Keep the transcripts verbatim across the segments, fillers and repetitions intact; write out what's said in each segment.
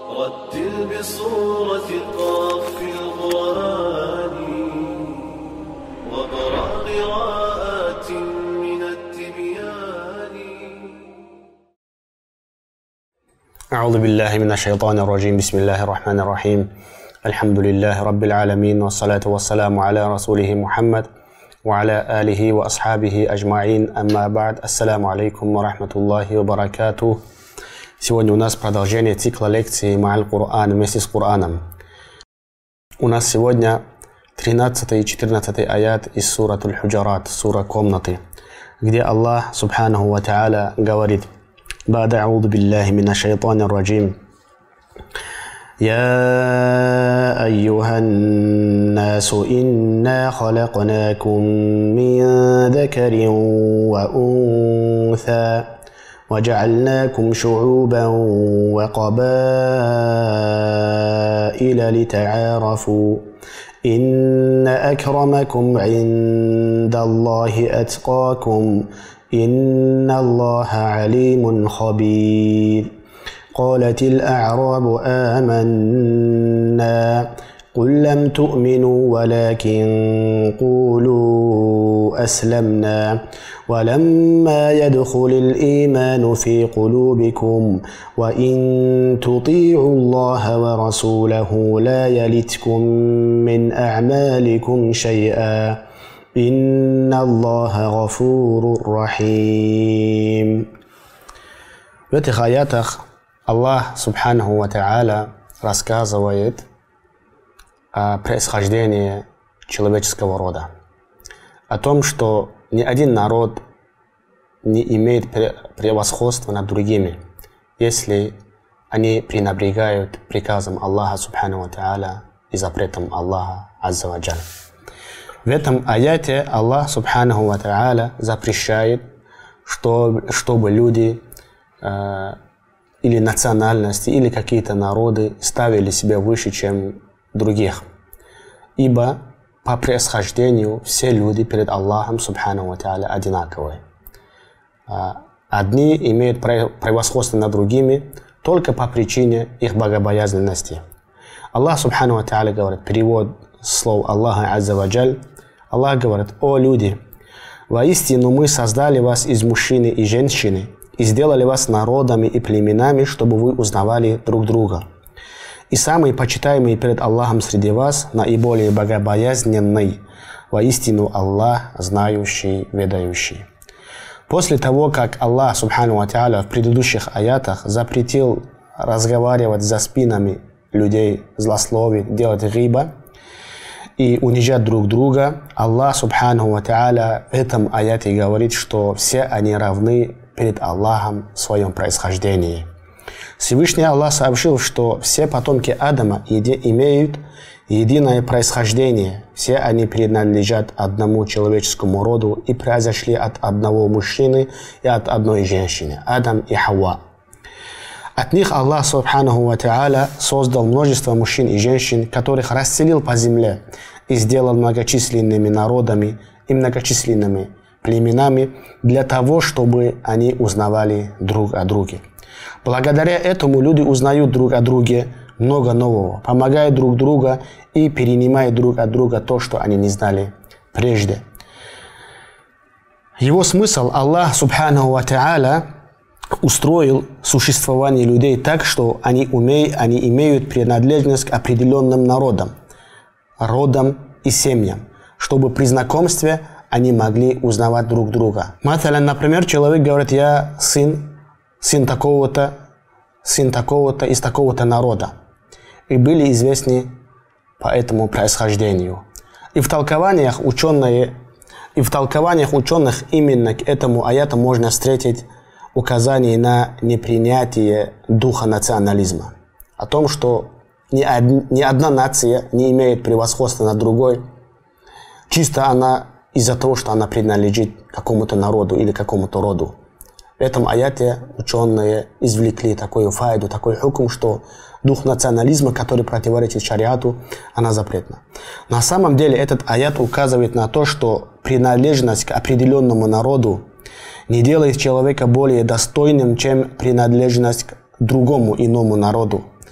رتل بصورة قاف في القرآن واقرأ قراءات من التبيان. أعوذ بالله من الشيطان الرجيم. بسم الله الرحمن الرحيم. الحمد لله رب العالمين، والصلاة والسلام على رسوله محمد وعلى آله وأصحابه أجمعين. أما بعد. Ассаламу алейкум ва рахматуллахи ва баракатух. Сегодня у нас продолжение цикла лекций Ма'аль Кур'ан, вместе с Кораном. У нас сегодня тринадцатый и четырнадцатый аят из сурат Аль-Худжарат, сура комнаты, где Аллах Субханаху ва Та'аля говорит: «Бада а'уду биллахи мина шайтани раджим. يا أيها الناس إنا خلقناكم من ذكر وأنثى وجعلناكم شعوبا وقبائل لتعارفوا إن أكرمكم عند الله أتقاكم إن الله عليم خبير. قالت الأعراب آمنا قل لم تؤمنوا ولكن قولوا أسلمنا ولما يدخل الإيمان في قلوبكم وإن تطيعوا الله ورسوله لا يلتكم من أعمالكم شيئا إن الله غفور رحيم». В этих аятах Аллах Субханаху ва Та'аля рассказывает о происхождении человеческого рода, о том, что ни один народ не имеет превосходства над другими, если они пренебрегают приказом Аллаха Субханаху ва Та'аля и запретом Аллаха Азза ва Джаль. В этом аяте Аллах Субханаху ва Та'аля запрещает, что, чтобы люди э, или национальности, или какие-то народы ставили себя выше, чем других. Ибо по происхождению все люди перед Аллахом Субханаху ва Та'аля одинаковые. Одни имеют превосходство над другими только по причине их богобоязненности. Аллах Субханаху ва Та'аля говорит, перевод слов Аллаха Азза ва Джаль, Аллах говорит: «О люди, воистину мы создали вас из мужчины и женщины, и сделали вас народами и племенами, чтобы вы узнавали друг друга. И самый почитаемый перед Аллахом среди вас, наиболее богобоязненный, воистину Аллах, знающий, ведающий». После того, как Аллах Субхану ва Та'аля в предыдущих аятах запретил разговаривать за спинами людей, злословить, делать гиба и унижать друг друга, Аллах Субхану ва Та'аля в этом аяте говорит, что все они равны перед Аллахом в своем происхождении. Всевышний Аллах сообщил, что все потомки Адама имеют единое происхождение. Все они принадлежат одному человеческому роду и произошли от одного мужчины и от одной женщины, Адам и Хавва. От них Аллах Субханаху ва Та'аля создал множество мужчин и женщин, которых расселил по земле и сделал многочисленными народами и многочисленными племенами для того, чтобы они узнавали друг о друге. Благодаря этому люди узнают друг о друге много нового, помогают друг другу и перенимают друг от друга то, что они не знали прежде. Его смысл: Аллах Субханаху ва Та'аля устроил существование людей так, что они, умеют, они имеют принадлежность к определенным народам, родам и семьям, чтобы при знакомстве они могли узнавать друг друга. Например, человек говорит: «Я сын, сын такого-то, сын такого-то из такого-то народа». И были известны по этому происхождению. И в толкованиях ученые, и в толкованиях ученых именно к этому аяту можно встретить указание на непринятие духа национализма. О том, что ни, од, ни одна нация не имеет превосходства над другой, чисто она из-за того, что она принадлежит какому-то народу или какому-то роду. В этом аяте ученые извлекли такую файду, такой хукм, что дух национализма, который противоречит шариату, она запретна. На самом деле этот аят указывает на то, что принадлежность к определенному народу не делает человека более достойным, чем принадлежность к другому иному народу.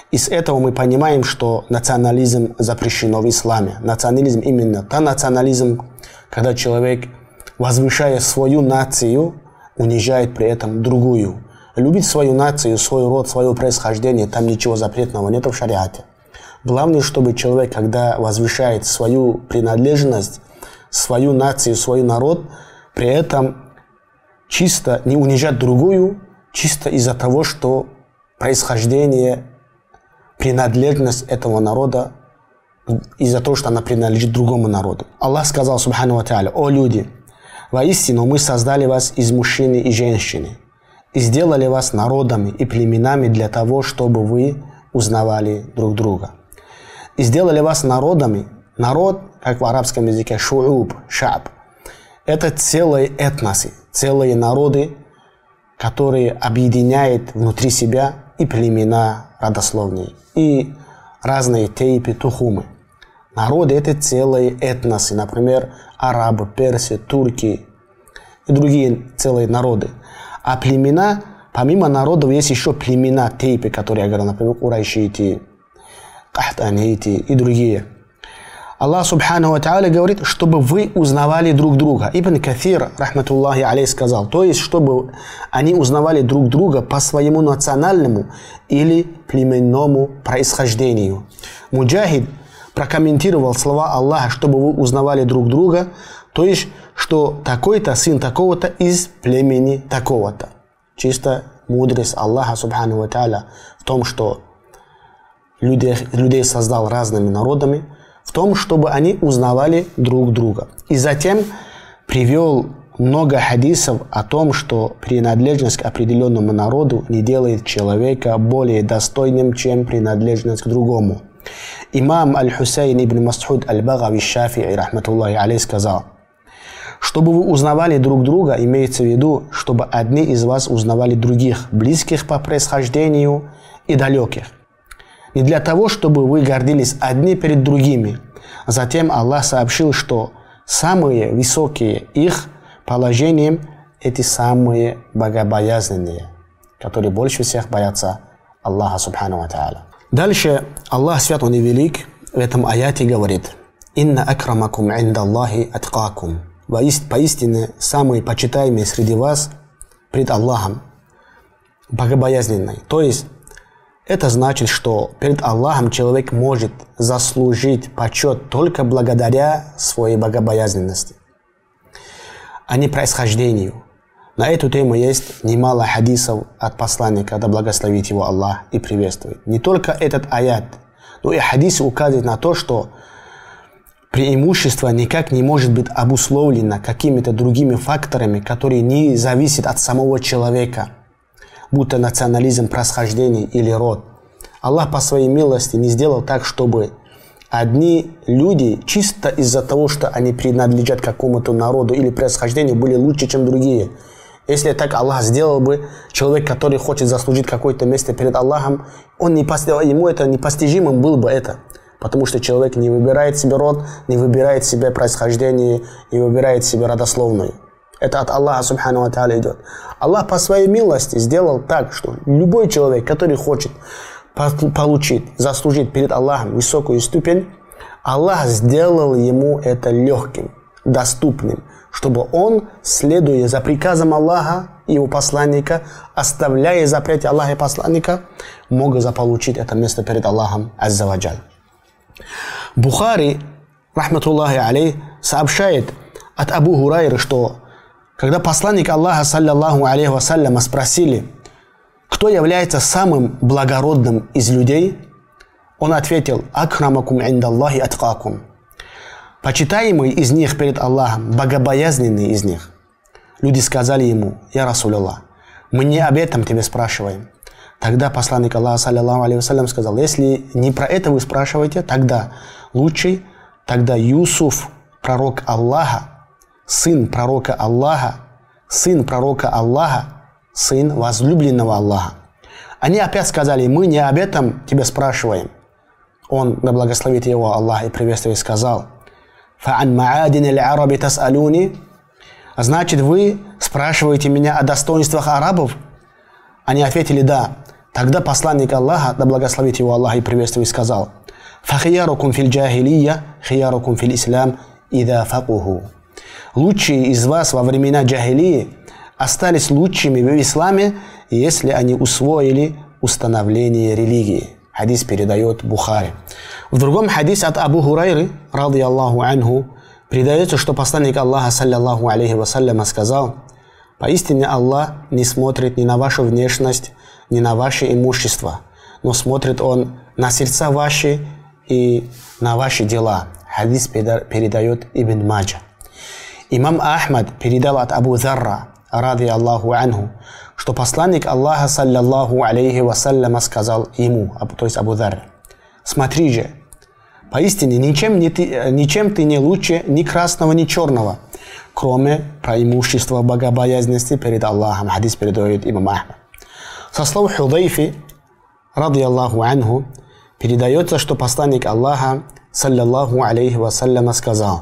Из этого мы понимаем, что национализм запрещено в исламе. Национализм именно та национализм, когда человек, возвышая свою нацию, унижает при этом другую. Любить свою нацию, свой род, свое происхождение, там ничего запретного нет в шариате. Главное, чтобы человек, когда возвышает свою принадлежность, свою нацию, свой народ, при этом чисто не унижать другую, чисто из-за того, что происхождение, принадлежность этого народа, из-за того, что она принадлежит другому народу. Аллах сказал, субхану ва тааля: «О люди, воистину мы создали вас из мужчины и женщины, и сделали вас народами и племенами для того, чтобы вы узнавали друг друга. И сделали вас народами». Народ, как в арабском языке, шууб, шаб. Это целые этносы, целые народы, которые объединяют внутри себя и племена родословные, и разные тейпы, тухумы. Народы — это целые этносы, например, арабы, персы, турки и другие целые народы. А племена, помимо народов, есть еще племена, тейпы, которые я говорил, например, курайшиты, кахтаниты и другие. Аллах субхану ва тааля говорит, чтобы вы узнавали друг друга. Ибн Кафир, рахматуллахи алейх, сказал, то есть, чтобы они узнавали друг друга по своему национальному или племенному происхождению. Муджахид прокомментировал слова Аллаха, чтобы вы узнавали друг друга, то есть, что такой-то сын такого-то из племени такого-то. Чисто мудрость Аллаха субхану ва тааля в том, что людей, людей создал разными народами, в том, чтобы они узнавали друг друга. И затем привел много хадисов о том, что принадлежность к определенному народу не делает человека более достойным, чем принадлежность к другому. Имам Аль-Хусейн ибн Мас'уд Аль-Багави Шафи'и, рахматуллахи алейх, сказал: чтобы вы узнавали друг друга, имеется в виду, чтобы одни из вас узнавали других, близких по происхождению и далеких. Не для того, чтобы вы гордились одни перед другими. Затем Аллах сообщил, что самые высокие их положением – эти самые богобоязненные, которые больше всех боятся Аллаха субхану ва тааля. Дальше Аллах, свят он и велик, в этом аяте говорит: «Инна акрамакум инда Аллахи аткакум». Поистине самые почитаемые среди вас пред Аллахом богобоязненные. То есть это значит, что перед Аллахом человек может заслужить почет только благодаря своей богобоязненности, а не происхождению. На эту тему есть немало хадисов от посланника, да благословит его Аллах и приветствует. Не только этот аят, но и хадисы указывают на то, что преимущество никак не может быть обусловлено какими-то другими факторами, которые не зависят от самого человека, будто национализм, происхождение или род. Аллах по своей милости не сделал так, чтобы одни люди чисто из-за того, что они принадлежат какому-то народу или происхождению, были лучше, чем другие. Если так Аллах сделал бы, человек, который хочет заслужить какое-то место перед Аллахом, он не постиг, ему это непостижимым было бы это. Потому что человек не выбирает себе род, не выбирает себе происхождение, не выбирает себе родословную. Это от Аллаха субхану ва тааля идет. Аллах по своей милости сделал так, что любой человек, который хочет получить, заслужить перед Аллахом высокую ступень, Аллах сделал ему это легким, доступным, чтобы он, следуя за приказом Аллаха и его посланника, оставляя запреты Аллаха и посланника, мог заполучить это место перед Аллахом азза ва джаль. Бухари, рахматуллахи алейх, сообщает от Абу Хурайры, что когда посланник Аллаха, саллаллаху алейхи вассаляма, спросили, кто является самым благородным из людей, он ответил: «Акрамакум индаллахи аткакум». Почитаемый из них перед Аллахом, богобоязненный из них. Люди сказали ему: «Я Расуляллах, мы не об этом тебя спрашиваем». Тогда посланник Аллаха, саллаллаху алейхи вассалям, сказал: если не про это вы спрашиваете, тогда лучший, тогда Юсуф, пророк Аллаха, сын пророка Аллаха, сын пророка Аллаха, сын возлюбленного Аллаха. Они опять сказали: мы не об этом тебя спрашиваем. Он, да благословит его Аллах и приветствует, сказал: «Фа'ан ма'адин аль-араби тас'алуни». Значит, вы спрашиваете меня о достоинствах арабов? Они ответили: да. Тогда посланник Аллаха, да благословит его Аллах и приветствует, сказал: «Фахиярукум фил джахилия, хиярукум фил ислам, ида факуху». Лучшие из вас во времена джахилии остались лучшими в исламе, если они усвоили установление религии. Хадис передает Бухари. В другом хадисе от Абу Хурайры, ради Аллаху анху, передается, что посланник Аллаха, саллиллаху алейхи вассаляма, сказал: «Поистине Аллах не смотрит ни на вашу внешность, ни на ваше имущество, но смотрит Он на сердца ваши и на ваши дела». Хадис передает Ибн Маджа. Имам Ахмад передал от Абу Зарра, ради Аллаху анху, что посланник Аллаха, саллиллаху алейхи вассаляма, сказал ему, то есть Абу Зарр: «Смотри же, поистине ничем, не ты, ничем ты не лучше ни красного, ни черного, кроме преимущества богобоязненности перед Аллахом». Хадис передает имам Ахмад. Со слов Худайфи, ради Аллаху анху, передается, что посланник Аллаха, саллиллаху алейхи вассаляма, сказал: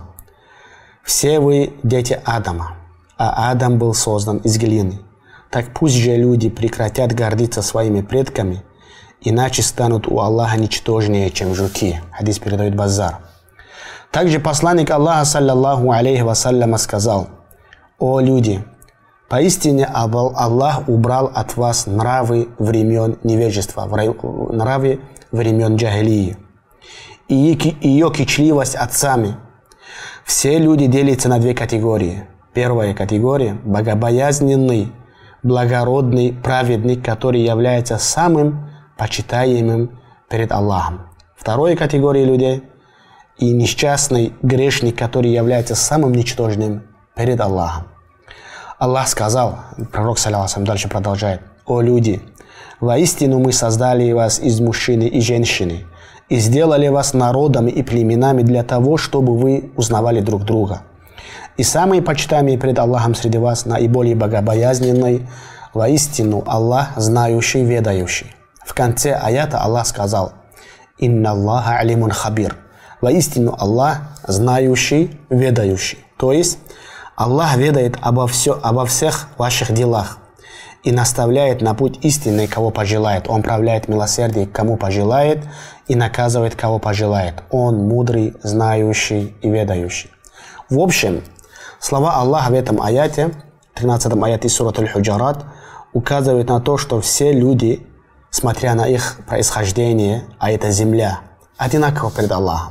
«Все вы дети Адама, а Адам был создан из глины. Так пусть же люди прекратят гордиться своими предками, иначе станут у Аллаха ничтожнее, чем жуки». Хадис передает Баззар. Также посланник Аллаха, саллиллаху алейхи вассаляма, сказал: «О люди, поистине Аллах убрал от вас нравы времен невежества, нравы времен джахилии и ее кичливость отцами. Все люди делятся на две категории. Первая категория – богобоязненный, благородный, праведник, который является самым почитаемым перед Аллахом. Вторая категория людей – и несчастный грешник, который является самым ничтожным перед Аллахом». Аллах сказал, пророк саллаллаху дальше продолжает: «О люди, воистину мы создали вас из мужчины и женщины и сделали вас народами и племенами для того, чтобы вы узнавали друг друга. И самый почитаемый пред Аллахом среди вас наиболее богобоязненный, воистину Аллах знающий, ведающий». В конце аята Аллах сказал: «Инна Аллаха алимун хабир». Воистину Аллах знающий, ведающий. То есть Аллах ведает обо, все, обо всех ваших делах и наставляет на путь истинный, кого пожелает. Он проявляет милосердие, кому пожелает, и наказывает, кого пожелает. Он мудрый, знающий и ведающий. В общем, слова Аллаха в этом аяте, тринадцатом аяте сурат Аль-Худжарат, указывают на то, что все люди, смотря на их происхождение, а это земля, одинаково перед Аллахом.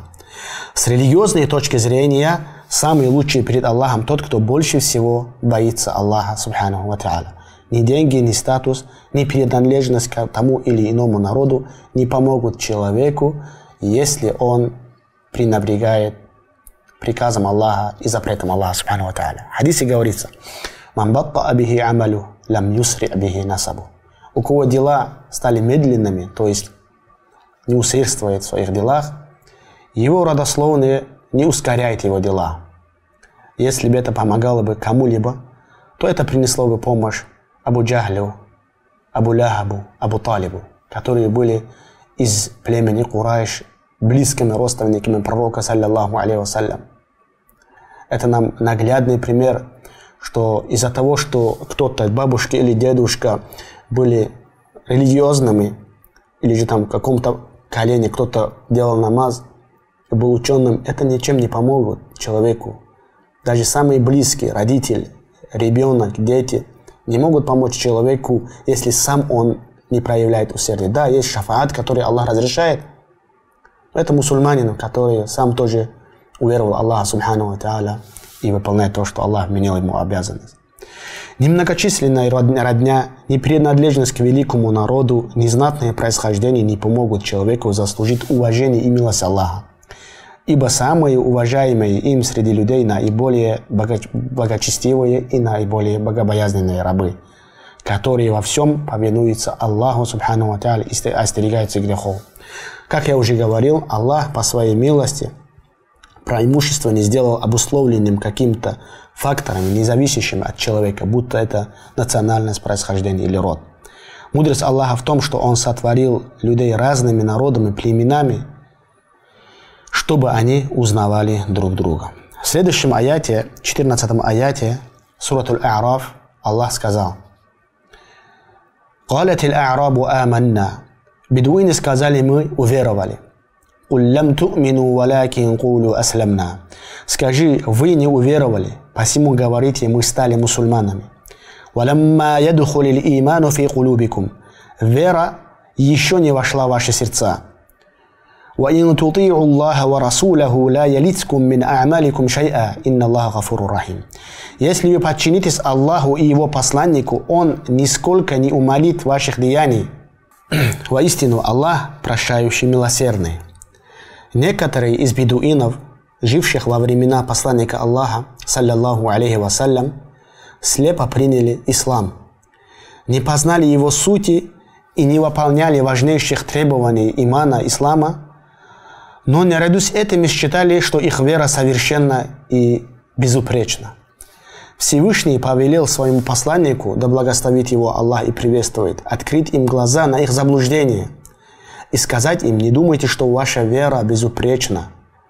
С религиозной точки зрения, самый лучший перед Аллахом тот, кто больше всего боится Аллаха, субханаху ва та'аля. Ни деньги, ни статус, ни принадлежность к тому или иному народу не помогут человеку, если он пренебрегает приказом Аллаха и запретом Аллаха, субханаху ва та'аля. В хадисе говорится: «Ман батта'a бихи амалю, лам юсри' бихи насабу». У кого дела стали медленными, то есть не усердствует в своих делах, его родословные не ускоряет его дела. Если бы это помогало бы кому-либо, то это принесло бы помощь Абу Джахлю, Абу Ляхабу, Абу Талибу, которые были из племени Курайш, близкими родственниками пророка, саллиллаху алейхи вассалям. Это нам наглядный пример, что из-за того, что кто-то, бабушка или дедушка, были религиозными, или же там в каком-то колене кто-то делал намаз и был ученым, это ничем не помогут человеку. Даже самые близкие, родители, ребенок, дети, не могут помочь человеку, если сам он не проявляет усердие. Да, есть шафаат, который Аллах разрешает. Это мусульманин, который сам тоже уверовал Аллаха, субхану ва та'аля, и выполняет то, что Аллах вменил ему обязанность. Немногочисленная родня, ни принадлежность к великому народу, ни знатное происхождение не помогут человеку заслужить уважение и милость Аллаха. Ибо самые уважаемые им среди людей наиболее благочестивые и наиболее богобоязненные рабы, которые во всем повинуются Аллаху, субхану ва та'аля, и остерегаются грехов. Как я уже говорил, Аллах по своей милости преимущество не сделал обусловленным каким-то факторами, не зависящими от человека, будто это национальность, происхождение или род. Мудрость Аллаха в том, что Он сотворил людей разными народами, племенами, чтобы они узнавали друг друга. В следующем аяте, четырнадцатом аяте, сурат Аль-А'раф, Аллах сказал: قالت الأعراب آمنا. Бедуины сказали: мы уверовали. قل لم تؤمنوا ولكن قولوا أسلمنا. Скажи, вы не уверовали, посему говорите, мы стали мусульманами. ولما يدخل الإيمان في قلوبكم. Вера еще не вошла в ваши сердца. وإن تطيعوا الله ورسوله لا يلتكم من أعمالكم شيئا إن الله غفور رحيم. Если вы подчинитесь Аллаху и Его посланнику, Он нисколько не умалит ваших деяний. Воистину, Аллах прощающий, милосердный. Некоторые из бедуинов, живших во времена посланника Аллаха, саллаллаху алейхи вассалям, слепо приняли ислам, не познали его сути и не выполняли важнейших требований имана ислама, но наряду с этим считали, что их вера совершенна и безупречна. Всевышний повелел своему посланнику, да благословит его Аллах и приветствует, открыть им глаза на их заблуждение и сказать им: не думайте, что ваша вера безупречна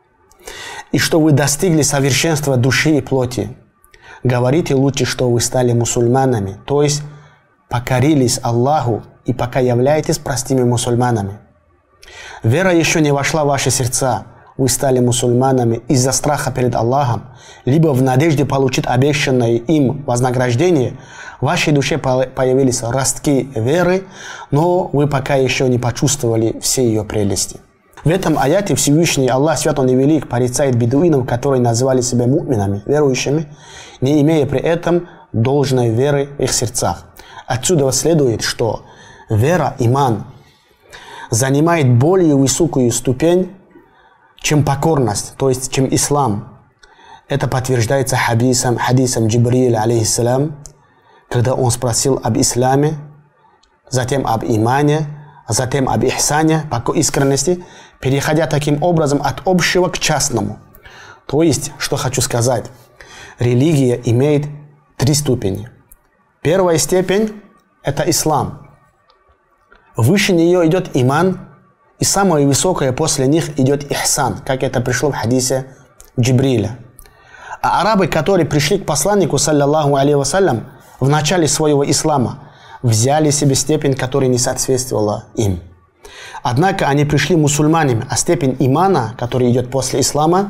и что вы достигли совершенства души и плоти. Говорите лучше, что вы стали мусульманами, то есть покорились Аллаху и пока являетесь простыми мусульманами. Вера еще не вошла в ваши сердца, вы стали мусульманами из-за страха перед Аллахом, либо в надежде получить обещанное им вознаграждение, в вашей душе появились ростки веры, но вы пока еще не почувствовали все ее прелести. В этом аяте Всевышний Аллах, свят Он и велик, порицает бедуинов, которые называли себя му'минами, верующими, не имея при этом должной веры в их сердцах. Отсюда следует, что вера, иман, занимает более высокую ступень, чем покорность, то есть чем ислам. Это подтверждается хадисом, хадисом Джибриля, алейхиссалям, когда он спросил об исламе, затем об имане, затем об ихсане, по искренности, переходя таким образом от общего к частному. То есть, что хочу сказать, религия имеет три ступени. Первая степень – это ислам. Выше нее идет иман, и самое высокое после них идет ихсан, как это пришло в хадисе Джибриля. А арабы, которые пришли к посланнику, саллаллаху алейхи вассалям, в начале своего ислама, взяли себе степень, которая не соответствовала им. Однако они пришли мусульманами, а степень имана, которая идет после ислама,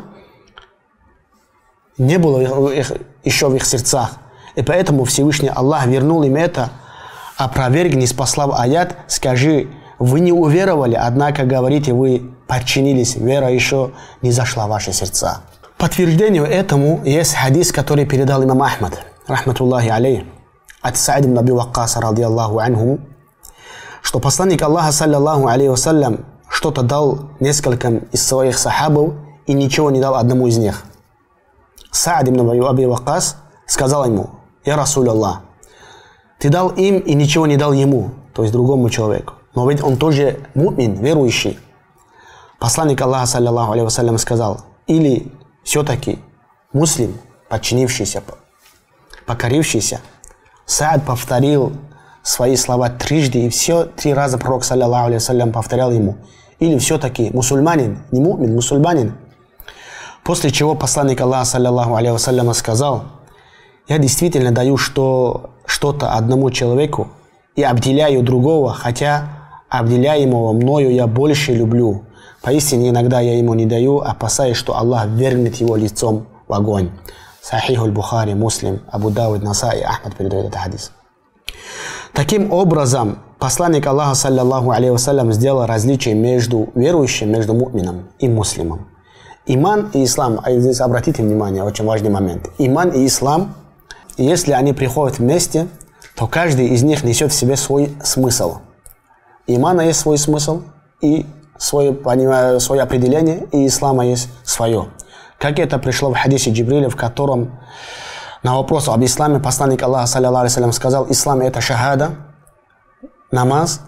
не было их, еще в их сердцах. И поэтому Всевышний Аллах вернул им это, опровергни, спаслав аят: скажи, вы не уверовали, однако говорите, вы подчинились, вера еще не зашла в ваши сердца. Подтверждению этому есть хадис, который передал имам Ахмад, рахматуллахи алейх, от Саад ибн Аби Ваккаса, радиаллаху анху, что посланник Аллаха, саллаллаху алейхи вассалям, что-то дал нескольким из своих сахабов и ничего не дал одному из них. Саад ибн Аби Ваккас сказал ему: «Я Расуль Аллах, ты дал им и ничего не дал ему», то есть другому человеку. Но ведь он тоже му'мин, верующий. Посланник Аллаха, саллаллаху алейхи вассалям, сказал: или все-таки муслим, подчинившийся, покорившийся. Саад повторил свои слова трижды, и все три раза пророк, саллаллаху алейхи вассалям, повторял ему: или все-таки мусульманин, не му'мин, мусульманин. После чего посланник Аллаха, саллаллаху алейхи вассалям, сказал: я действительно даю что, что-то одному человеку и обделяю другого, хотя обделяемого мною я больше люблю. Поистине иногда я ему не даю, опасаясь, что Аллах вернет его лицом в огонь. Сахих аль-Бухари, Муслим, Абу Дауд, Насаи, Ахмад передает этот хадис. Таким образом, посланник Аллаха, саллаллаху алейхи вассалям, сделал различие между верующим, между му'мином и муслимом. Иман и ислам, а здесь обратите внимание, очень важный момент. Иман и ислам, если они приходят вместе, то каждый из них несет в себе свой смысл. Имана есть свой смысл и свое, свое определение, и ислама есть свое. Как это пришло в хадисе Джибриля, в котором на вопрос об исламе посланник Аллаха, саллаллаху алейхи вассалям, сказал: ислам — это шахада, намаз,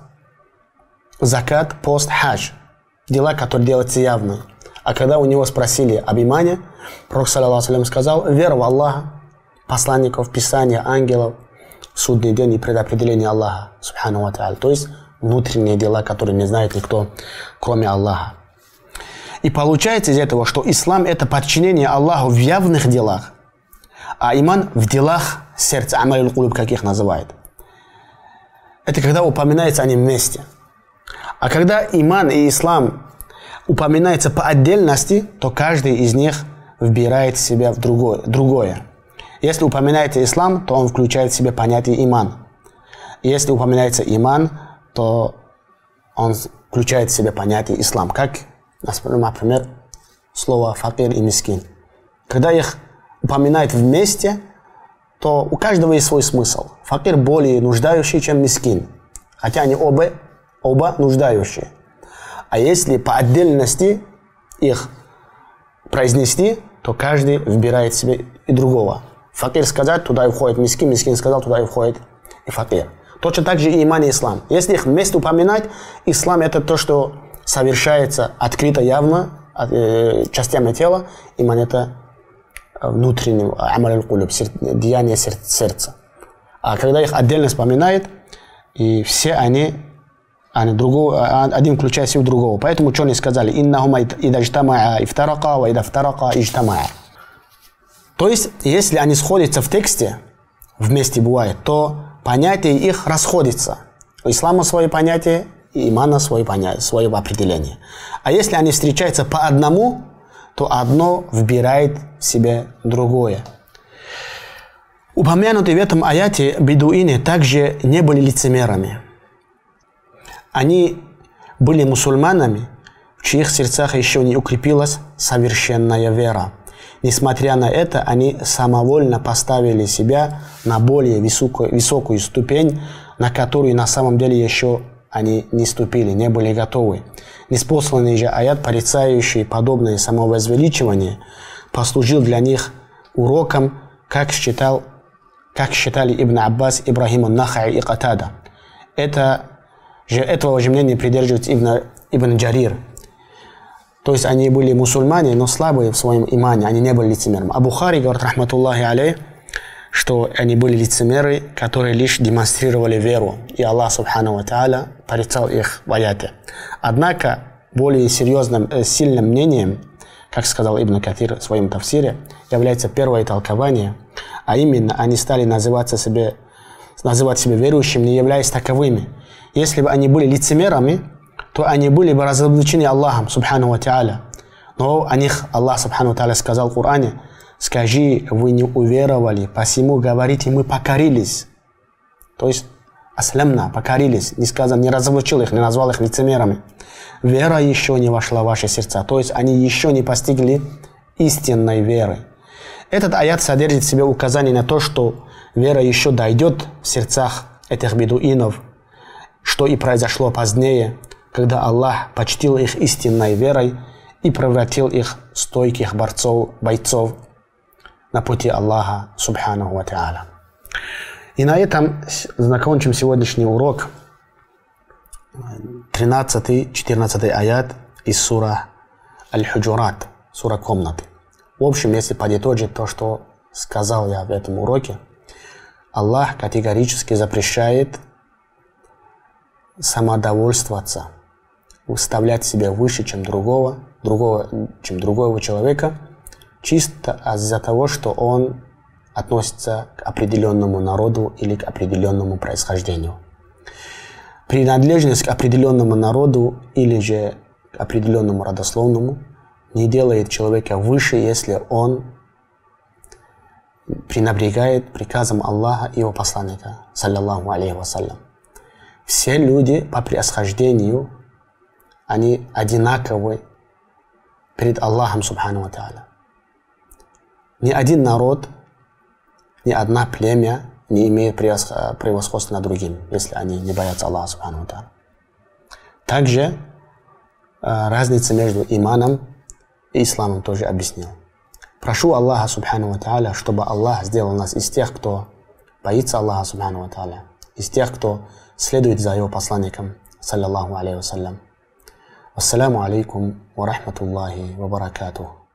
закат, пост, хадж. Дела, которые делаются явно. А когда у него спросили об имане, пророк, саллаллаху алейхи вассалям, сказал: вера в Аллаха, посланников, писания, ангелов, судный день и предопределение Аллаха, субхану ва та'аля. То есть внутренние дела, которые не знает никто, кроме Аллаха. И получается из этого, что ислам — это подчинение Аллаху в явных делах, а иман в делах сердца, амаль кулуб, как их называют. это когда упоминаются они вместе. А когда иман и ислам упоминаются по отдельности, то каждый из них вбирает в себя в другое. другое. Если упоминается ислам, то он включает в себя понятие иман. Если упоминается иман, то он включает в себя понятие ислам. Как, например, слово факир и мискин. Когда их упоминают вместе, то у каждого есть свой смысл. Факир более нуждающий, чем мискин. Хотя они оба, оба нуждающие. А если по отдельности их произнести, то каждый выбирает себе и другого. Факир сказать, туда и входит мискин, мискин сказал, туда и входит и факир. Точно так же и иман и ислам. Если их вместе упоминать, ислам это то, что совершается открыто, явно, э, частями тела. Иман это внутреннее амаль аль-кулуб, деяние сердца. А когда их отдельно вспоминает, и все они, они другого, один включает в другого. Поэтому ученые сказали, иннахума ида ижтамаа ифтарака, ва ида ифтарака ижтамаа. То есть, если они сходятся в тексте, вместе бывает, то понятия их расходятся. У ислама свои понятия, и имана свои понятия, свое определение. А если они встречаются по одному, то одно вбирает в себя другое. Упомянутые в этом аяте бедуины также не были лицемерами. Они были мусульманами, в чьих сердцах еще не укрепилась совершенная вера. Несмотря на это, они самовольно поставили себя на более высокую, высокую ступень, на которую на самом деле еще они не ступили, не были готовы. Неспосланный же аят, порицающий подобное самовозвеличивание, послужил для них уроком, как, считал, как считали Ибн Аббас, Ибрахим ан-Нахаи и Катада. Это же, этого же мнения придерживается Ибн, Ибн Джарир. То есть они были мусульмане, но слабые в своем имане, они не были лицемерами. А Бухари говорит, рахматуллахи алейх, что они были лицемеры, которые лишь демонстрировали веру. И Аллах субхану ва тааля порицал их в аяте. Однако более серьезным, э, сильным мнением, как сказал Ибн Катир в своем тафсире, является первое толкование, а именно они стали называться себе, называть себя верующими, не являясь таковыми. Если бы они были лицемерами, то они были бы разоблачены Аллахом субхану ва тааля. Но о них Аллах субхану ва тааля сказал в Коране: скажи, вы не уверовали, посему говорите, мы покорились. То есть аслямна, покорились. Не сказано, не разоблачил их, не назвал их лицемерами. Вера еще не вошла в ваши сердца. То есть они еще не постигли истинной веры. Этот аят содержит в себе указание на то, что вера еще дойдет в сердцах этих бедуинов, что и произошло позднее, когда Аллах почтил их истинной верой и превратил их в стойких борцов, бойцов на пути Аллаха субхану ва тааля. И на этом закончим сегодняшний урок. тринадцатый-четырнадцатый аят из сура Аль-Худжурат, сура комнаты. В общем, если подытожить то, что сказал я в этом уроке, Аллах категорически запрещает самодовольствоваться, выставлять себя выше, чем другого, другого, чем другого человека, чисто из-за того, что он относится к определенному народу или к определенному происхождению. Принадлежность к определенному народу или же к определенному родословному не делает человека выше, если он пренебрегает приказом Аллаха и его посланника, саллаллаху алейхи вассалям. Все люди по происхождению, они одинаковы перед Аллахом субхану ва тааля. Ни один народ, ни одна племя не имеет превосходства над другим, если они не боятся Аллаха субхану ва тааля. Также разница между иманом и исламом тоже объяснил. Прошу Аллаха субхану ва тааля, чтобы Аллах сделал нас из тех, кто боится Аллаха субхану ва тааля, из тех, кто следует за его посланником, саллаллаху алейхи вассалям. Ассаляму алейкум ва рахматуллахи ва баракатух.